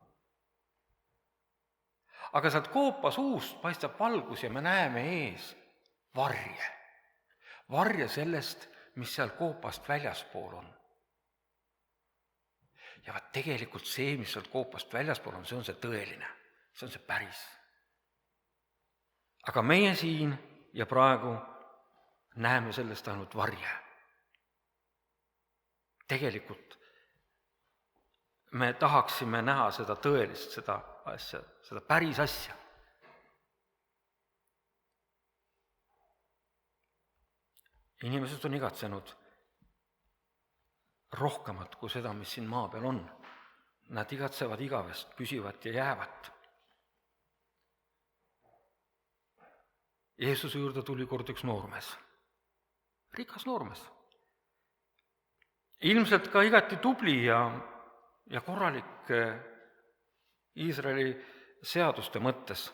S1: Aga sealt koopa suust paistab valgus ja me näeme ees varje. Varje sellest, mis seal koopast väljaspool on. Ja tegelikult see, mis sealt koopast väljaspool on, see on see tõeline, see on see päris. Aga meie siin ja praegu näeme sellest ainult varje. Tegelikult me tahaksime näha seda tõelist, seda asja, seda päris asja. Inimesed on igatsenud rohkemat kui seda, mis siin maa peal on. Nad igatsevad igavest, püsivat ja jäävat. Jeesuse juurde tuli kord üks noormees, rikas noormees. Ilmselt ka igati tubli ja korralik Iisraeli seaduste mõttes.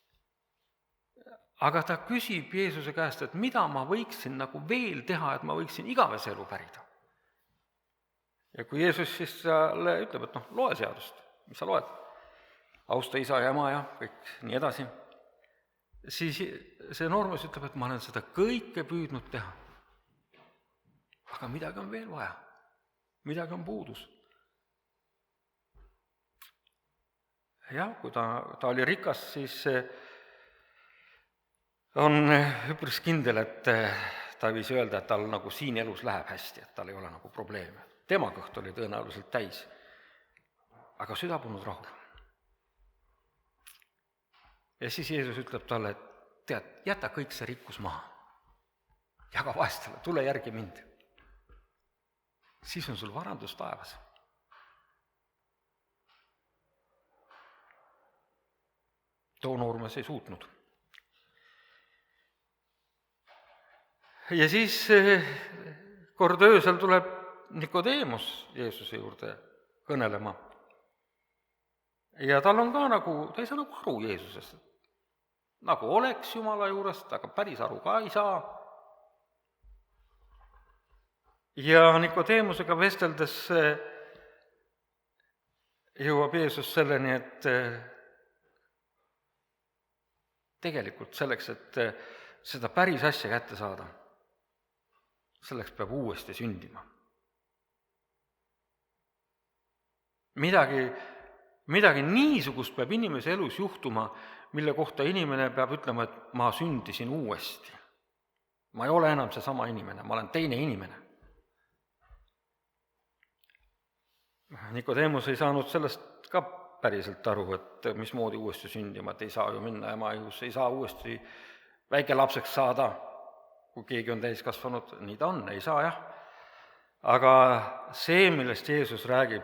S1: Aga ta küsib Jeesuse käest, et mida ma võiksin nagu veel teha, et ma võiksin igavese elu pärida. Ja kui Jeesus siis talle ütleb, et loe seadust, mis sa loed, austa isa ja ema ja kõik nii edasi, siis see noormees ütleb, et ma olen seda kõike püüdnud teha. Aga midagi on veel vaja, midagi on puudus. Jah, kui ta oli rikas, siis on üpris kindel, et ta võis öelda, et tal nagu siin elus läheb hästi, et tal ei ole nagu probleeme. Tema kõht oli tõenäoliselt täis, aga süda polnud rahul. Ja siis Jeesus ütleb talle, et tead, jäta kõik see rikkus maha. Jaga vaestele, tule järgi mind. Siis on sul varandus taevas. Too noormees ei suutnud. Ja siis kord öösel tuleb Nikodeemus Jeesuse juurde kõnelema. Ja tal on ka ta ei saa nagu aru Jeesusest. Nagu oleks Jumala juurest, aga päris aru ka ei saa. Ja Nikodeemusega vesteldes jõuab Jeesus selleni, et tegelikult selleks, et seda päris asja kätte saada, selleks peab uuesti sündima. Midagi niisugust peab inimese elus juhtuma, mille kohta inimene peab ütlema, et ma sündisin uuesti. Ma ei ole enam seesama inimene, ma olen teine inimene. Nikodeemus ei saanud sellest ka päriselt aru, et mismoodi uuesti sündima, et ei saa ju minna ema ihusse, ei saa uuesti väikelapseks saada, kui keegi on täiskasvanud, nii ta on, ei saa jah. Aga see, millest Jeesus räägib,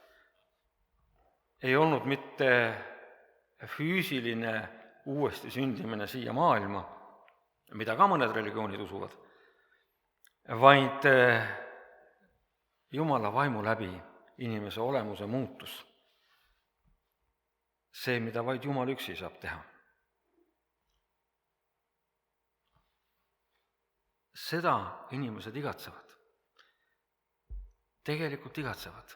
S1: ei olnud mitte füüsiline uuesti sündimine siia maailma, mida ka mõned religioonid usuvad, vaid Jumala vaimu läbi inimese olemuse muutus. See, mida vaid Jumal üksi saab teha. Seda inimesed igatsevad. Tegelikult igatsevad.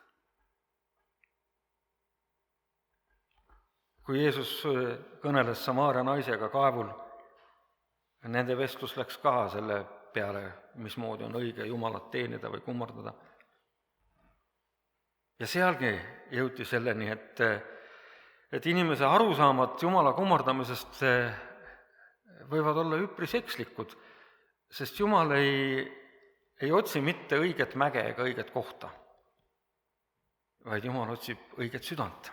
S1: Kui Jeesus kõneles Samaaria naisega kaevul, nende vestlus läks ka selle peale, mismoodi on õige Jumalat teenida või kummardada. Ja sealgi jõuti selleni, et inimese arusaamad Jumala kummardamisest võivad olla üpris ekslikud, sest Jumal ei otsi mitte õiget mäge ega õiget kohta, vaid Jumal otsib õiget südant.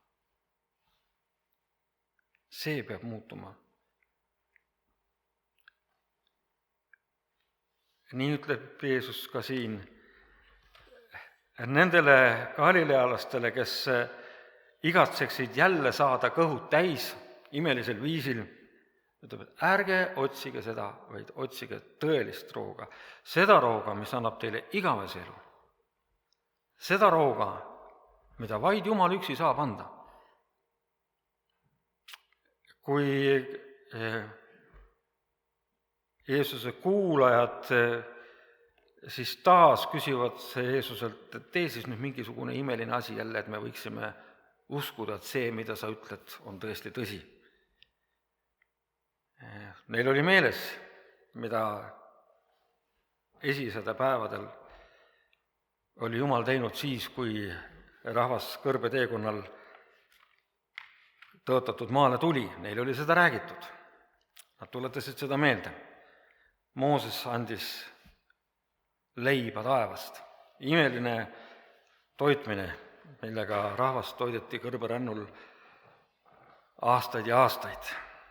S1: See peab muutuma. Nii ütleb Jeesus ka siin nendele galilealastele, kes igatseksid jälle saada kõhud täis imelisel viisil, ütleb, et ärge otsige seda, vaid otsige tõelist rooga. Seda rooga, mis annab teile igavese elu. Seda rooga, mida vaid Jumal üksi saab anda. Kui Jeesuse kuulajad siis taas küsivad Jeesuselt, et tee siis nüüd mingisugune imeline asi jälle, et me võiksime uskuda, et see, mida sa ütled, on tõesti tõsi. Neil oli meeles, mida esisede päevadel oli Jumal teinud siis, kui rahvas kõrbeteekonnal tõotatud maale tuli. Neil oli seda räägitud. Nad tuletasid seda meelde. Mooses andis leiba taevast. Imeline toitmine, millega rahvast toideti kõrberännul aastaid ja aastaid.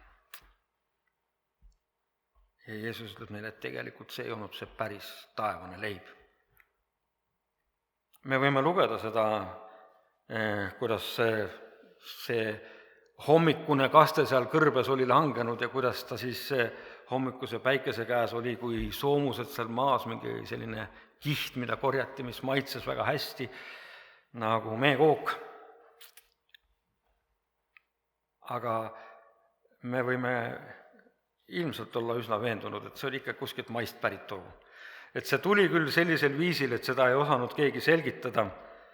S1: Ja Jeesus ütleb meile, et tegelikult see ei olnud see päris taevane leib. Me võime lugeda seda, kuidas see hommikune kaste seal kõrbes oli langenud ja kuidas ta siis hommikuse päikese käes oli, kui soomused seal maas, mingi selline kiht, mida korjati, mis maitses väga hästi, nagu meekook. aga me võime ilmselt olla üsna veendunud, et see oli ikka kuskilt maist päritolu. Et see tuli küll sellisel viisil, et seda ei osanud keegi selgitada,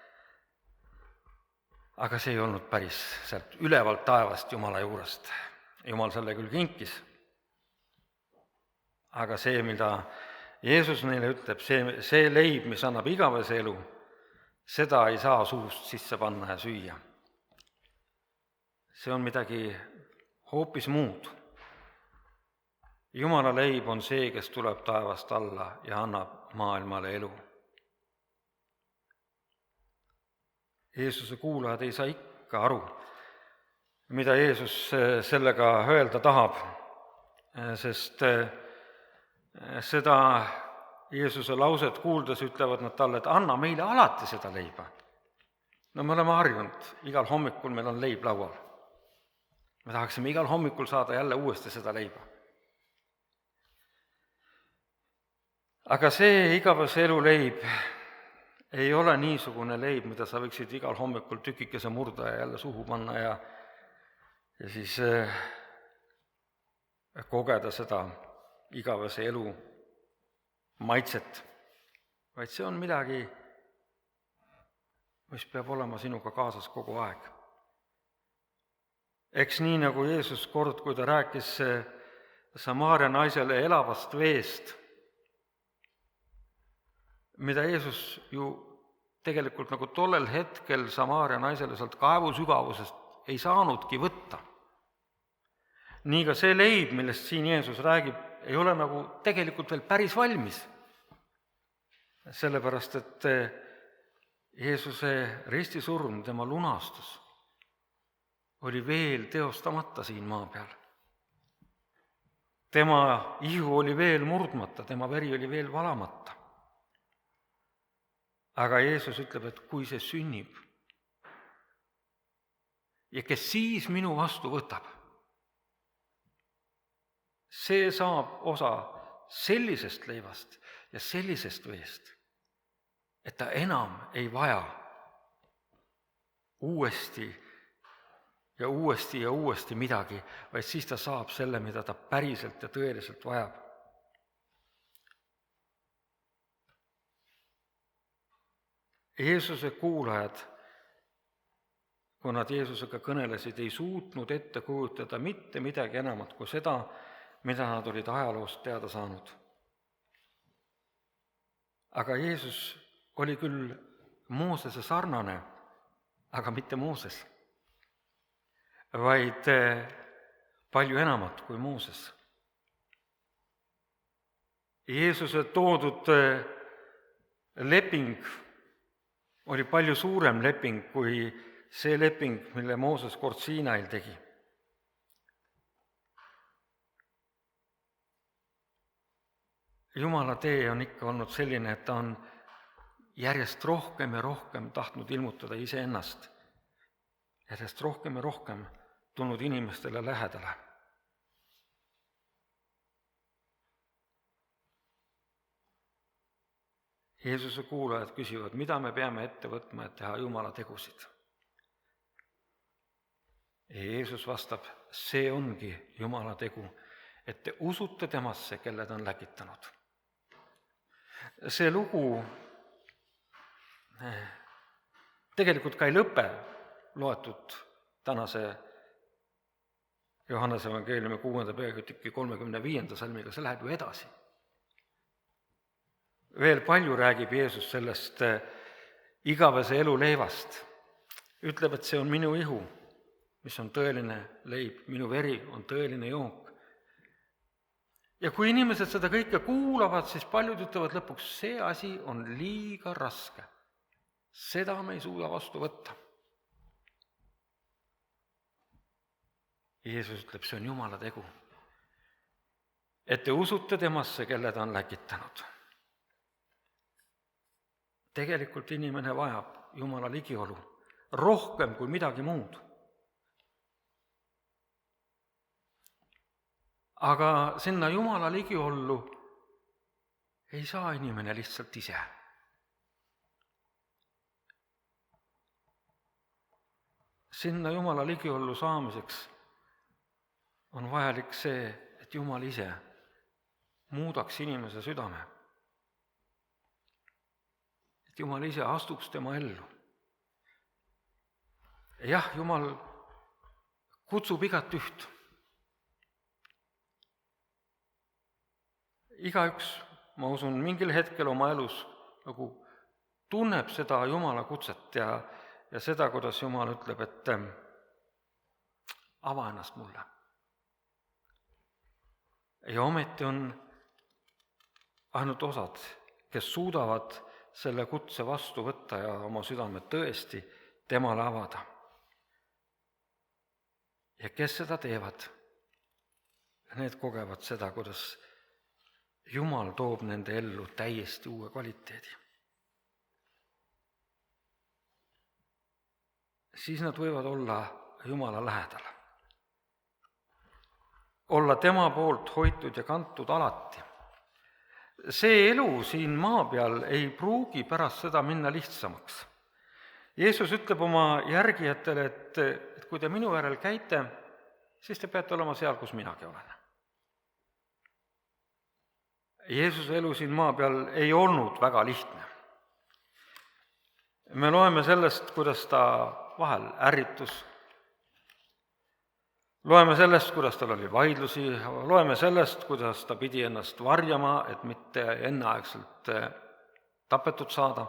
S1: aga see ei olnud päris sealt ülevalt taevast Jumala juurest. Jumal selle küll kinkis. Aga see, mida Jeesus neile ütleb, see leib, mis annab igavese elu, seda ei saa suust sisse panna ja süüa. See on midagi hoopis muud. Jumala leib on see, kes tuleb taevast alla ja annab maailmale elu. Jeesuse kuulajad ei saa ikka aru, mida Jeesus sellega öelda tahab, sest seda Jeesuse lauset kuuldes ütlevad nad talle, et anna meile alati seda leiba. No me oleme harjunud, igal hommikul meil on leib laual. Me tahaksime igal hommikul saada jälle uuesti seda leiba. Aga see igavese elu leib ei ole niisugune leib, mida sa võiksid igal hommikul tükikese murda ja jälle suhu panna ja siis kogeda seda igavese elu maitset, vaid see on midagi, mis peab olema sinuga kaasas kogu aeg. Eks nii, nagu Jeesus kord, kui ta rääkis Samaaria naisele elavast veest, mida Jeesus ju tegelikult nagu tollel hetkel Samaaria naisele sealt kaevu sügavusest ei saanudki võtta. Nii ka see leib, millest siin Jeesus räägib, ei ole nagu tegelikult veel päris valmis. Sellepärast, et Jeesuse ristisurm, tema lunastus, oli veel teostamata siin maa peal. Tema ihu oli veel murdmata, tema veri oli veel valamata. Aga Jeesus ütleb, et kui see sünnib ja kes siis minu vastu võtab, see saab osa sellisest leivast ja sellisest veest, et ta enam ei vaja uuesti ja uuesti ja uuesti midagi, vaid siis ta saab selle, mida ta päriselt ja tõeliselt vajab. Jeesuse kuulajad, kui nad Jeesusega kõnelesid, ei suutnud ette kujutada mitte midagi enamat kui seda, mida nad olid ajaloost teada saanud. Aga Jeesus oli küll Moosese sarnane, aga mitte Mooses, vaid palju enamat kui Mooses. Jeesuse toodud leping oli palju suurem leping kui see leping, mille Mooses kord Siinail tegi. Jumala tee on ikka olnud selline, et ta on järjest rohkem ja rohkem tahtnud ilmutada iseennast, järjest rohkem ja rohkem tulnud inimestele lähedale. Jeesuse kuulajad küsivad, mida me peame ette võtma, et teha Jumala tegusid. Ja Jeesus vastab, see ongi Jumala tegu, et te usute temasse, kelle ta on läkitanud. See lugu tegelikult ka ei lõpe loetud tänase Johannese evangeeliumi 6. peatüki 35. salmiga, see läheb ju edasi. Veel palju räägib Jeesus sellest igavese elu leivast. Ütleb, et see on minu ihu, mis on tõeline leib, minu veri on tõeline jook. Ja kui inimesed seda kõike kuulavad, siis paljud ütlevad lõpuks, see asi on liiga raske. Seda me ei suuda vastu võtta. Jeesus ütleb, see on Jumala tegu. Et te usute temasse, kelle ta on läkitanud. Tegelikult inimene vajab Jumala ligiolu rohkem kui midagi muud. Aga sinna Jumala ligiollu ei saa inimene lihtsalt ise. Sinna Jumala ligiollu saamiseks on vajalik see, et Jumal ise muudaks inimese südame. Et Jumal ise astuks tema ellu. Jah, Jumal kutsub igat üht. Igaüks, ma usun, mingil hetkel oma elus nagu tunneb seda Jumala kutset ja seda, kuidas Jumal ütleb, et ava ennast mulle. Ja ometi on ainult osad, kes suudavad selle kutse vastu võtta ja oma südamed tõesti temale avada. Ja kes seda teevad, need kogevad seda, kuidas Jumal toob nende ellu täiesti uue kvaliteedi. Siis nad võivad olla Jumala lähedal. Olla tema poolt hoitud ja kantud alati. See elu siin maa peal ei pruugi pärast seda minna lihtsamaks. Jeesus ütleb oma järgijatele, et kui te minu järel käite, siis te peate olema seal, kus minagi olen. Jeesuse elu siin maa peal ei olnud väga lihtne. Me loeme sellest, kuidas ta vahel ärritus. Loeme sellest, kuidas tal oli vaidlusi. Loeme sellest, kuidas ta pidi ennast varjama, et mitte enneaegselt tapetud saada.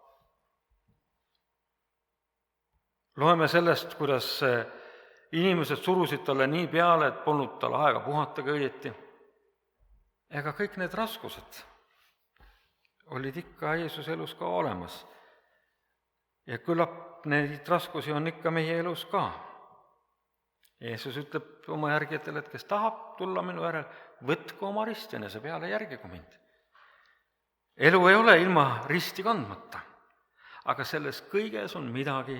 S1: Loeme sellest, kuidas inimesed surusid talle nii peale, et polnud tal aega puhatagi õieti. Ega kõik need raskused olid ikka Jeesuse elus ka olemas. Ja küllap neid raskusi on ikka meie elus ka. Jeesus ütleb oma järgijatele, et kes tahab tulla minu järel, võtku oma rist enese peale, järgigu mind. Elu ei ole ilma risti kandmata, aga selles kõiges on midagi,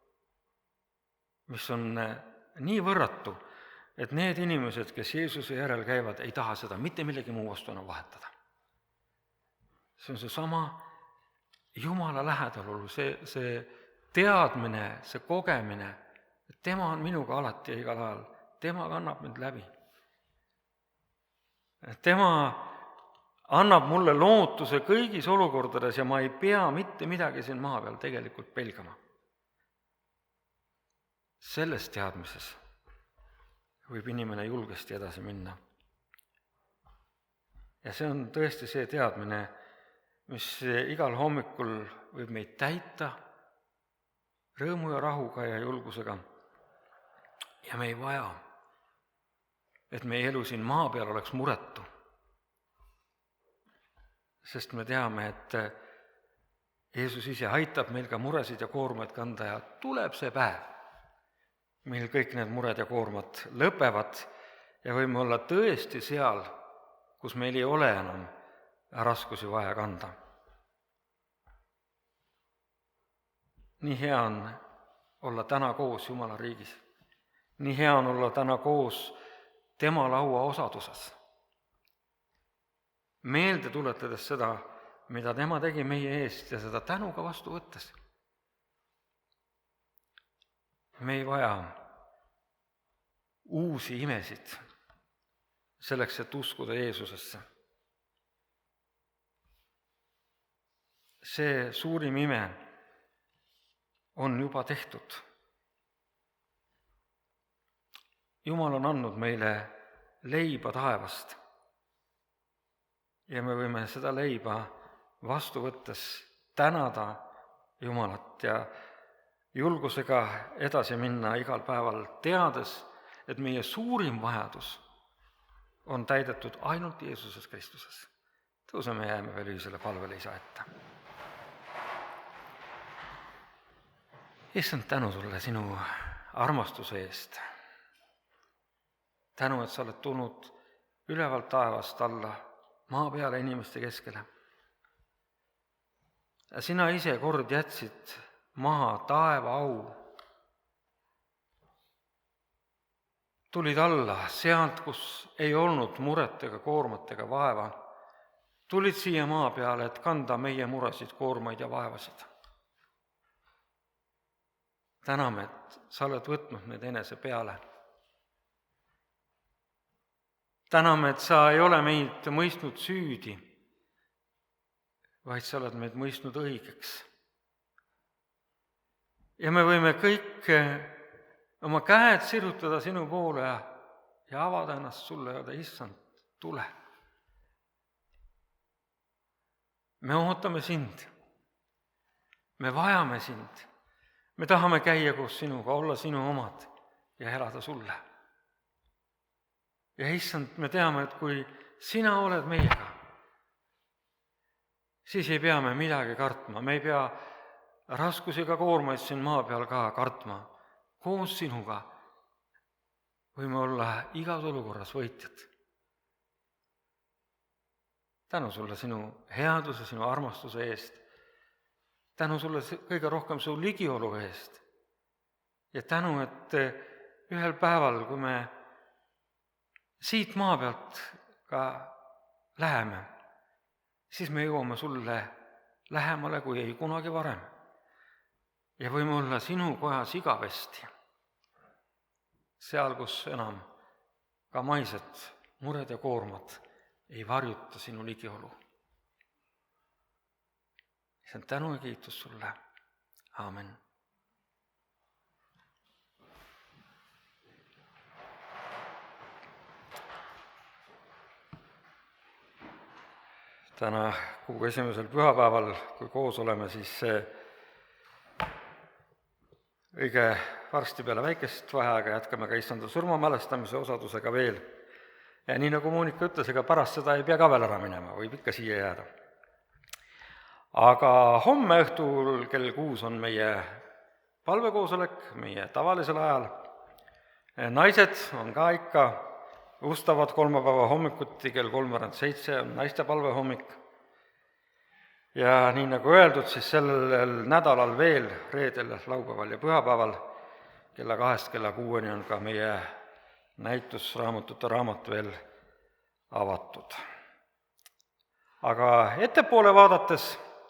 S1: mis on nii võrratu, et need inimesed, kes Jeesuse järel käivad, ei taha seda mitte millegi muu vastu enam vahetada. See on seesama Jumala lähedalolu, see teadmine, see kogemine, et tema on minuga alati ja igal ajal, tema kannab mind läbi. Tema annab mulle lootuse kõigis olukordades ja ma ei pea mitte midagi siin maa peal tegelikult pelgama. Selles teadmises võib inimene julgesti edasi minna. Ja see on tõesti see teadmine, mis igal hommikul võib meid täita rõõmu ja rahuga ja julgusega. Ja me ei vaja, et meie elu siin maa peal oleks muretu. Sest me teame, et Jeesus ise aitab meil ka muresid ja koormaid kanda ja tuleb see päev, meil kõik need mured ja koormad lõpevad ja võime olla tõesti seal, kus meil ei ole enam raskusi vaja kanda. Nii hea on olla täna koos Jumala riigis. Nii hea on olla täna koos tema laua osaduses. Meelde tuletades seda, mida tema tegi meie eest ja seda tänuga vastu võttes. Me ei vaja uusi imesid selleks, et uskuda Jeesusesse. See suurim ime on juba tehtud. Jumal on andnud meile leiba taevast ja me võime seda leiba vastu võttes tänada Jumalat ja julgusega edasi minna igal päeval, teades, et meie suurim vajadus on täidetud ainult Jeesuses Kristuses. Tõuseme ja jääme veel ühisele palvele Isa ette. Issand, tänu sulle sinu armastuse eest. Tänu, et sa oled tulnud ülevalt taevast alla maa peale inimeste keskele. Sina ise kord jätsid maha taeva au. Tulid alla sealt, kus ei olnud muret ega koormat ega vaeva. Tulid siia maa peale, et kanda meie muresid, koormaid ja vaevasid. Täname, et sa oled võtnud need enese peale. täname, et sa ei ole meid mõistnud süüdi, vaid sa oled meid mõistnud õigeks. Ja me võime kõik oma käed sirutada sinu poole ja avada ennast sulle ja öelda, issand, tule. Me ootame sind. Me vajame sind. Me tahame käia koos sinuga, olla sinu omad ja elada sulle. Ja issand, me teame, et kui sina oled meiega, siis ei pea me midagi kartma, me ei pea raskusi ega koormaid siin maa peal ka kartma. Koos sinuga võime olla igas olukorras võitjad. Tänu sulle sinu headuse, sinu armastuse eest. Tänu sulle kõige rohkem su ligiolu eest. Ja tänu, et ühel päeval, kui me siit maa pealt ka läheme, siis me jõuame sulle lähemale kui ei kunagi varem. Ja võime olla sinu kojas igavesti. Seal, kus enam ka maised mured ja koormad ei varjuta sinu ligiolu. See on tänu ja kiitus sulle. Aamen. Täna kuu esimesel pühapäeval, kui koos oleme, siis õige varsti peale väikest vaheaega jätkame ka issanda surma mälestamise osadusega veel. Ja nii nagu Moonika ütles, ega pärast seda ei pea ka veel ära minema, võib ikka siia jääda. Aga homme õhtul kell 6 on meie palvekoosolek, meie tavalisel ajal. Naised on ka ikka ustavad kolmapäeva hommikuti kell 3:07 on naiste palvehommik. Ja nii nagu öeldud, siis sellel nädalal veel reedel, laupäeval ja pühapäeval kella 2 kella 6 on ka meie näitusraamatute raamat veel avatud. Aga ettepoole vaadates,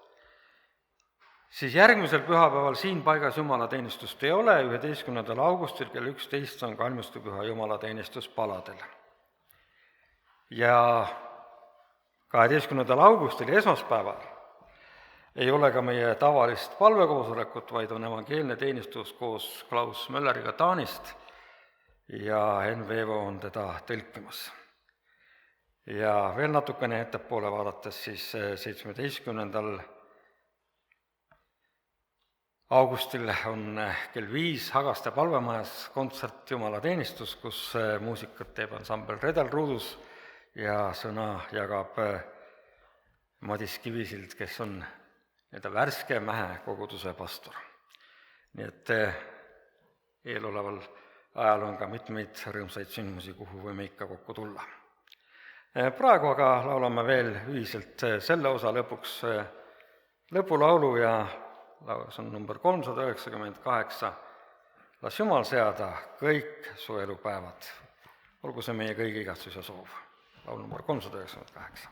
S1: siis järgmisel pühapäeval siin paigas jumalateenistust ei ole, 11. augustil kell 11 on kalmistupüha jumalateenistus paladel. Ja 12. augustil esmaspäeval ei ole ka meie tavalist palvekoosolekut, vaid on evangeelne teenistus koos Klaus Mölleriga Taanist ja Enn Veevo on teda tõlkimas. Ja veel natukene ettepoole vaadates siis 17. augustil on kell 5 Hagaste palvemajas kontsert jumalateenistus, kus muusikat teeb ansambel Redelruudus ja sõna jagab Madis Kivisild, kes on värske Mähe koguduse pastor. Nii et eeloleval ajal on ka mitmeid rõõmsaid sündmusi, kuhu võime ikka kokku tulla. Praegu aga laulame veel ühiselt selle osa lõpuks lõpulaulu ja see on number 398. Las Jumal seada kõik su elupäevad. Olgu see meie kõigi igatsus ja soov. Laul number 398.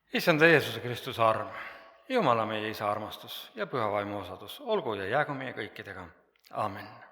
S1: issanda Jeesuse Kristuse arm, Jumala meie Isa armastus ja püha vaimu osadus olgu ja jäägu meie kõikidega. Aamen.